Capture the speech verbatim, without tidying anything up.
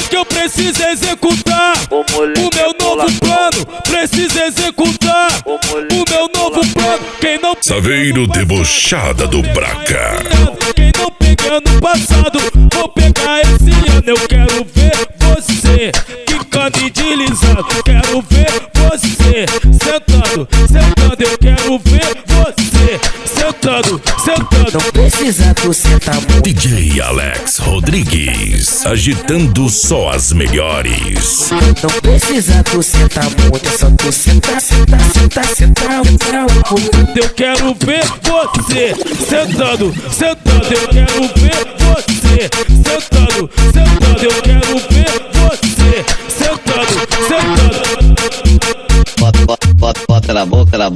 que eu preciso executar o meu novo plano. Preciso executar o meu novo plano. Quem não Saveiro debochada do Braca. Quem não pegou no passado, vou pegar esse ano. Eu quero ver você quicando e deslizando. Quero ver você sentando, sentando. Eu quero ver você sentando, sentando. Não precisa tu sentar muito. D J Alex Rodrigues, agitando só as melhores. Não precisa tu sentar muito, é só tu sentar, sentar, sentar, sentar, sentar um pouco. Eu quero ver você sentando, sentando. Eu quero ver você sentando, sentando. Eu quero ver você sentando, sentando. Bota, bota, bota, bota na boca, na boca.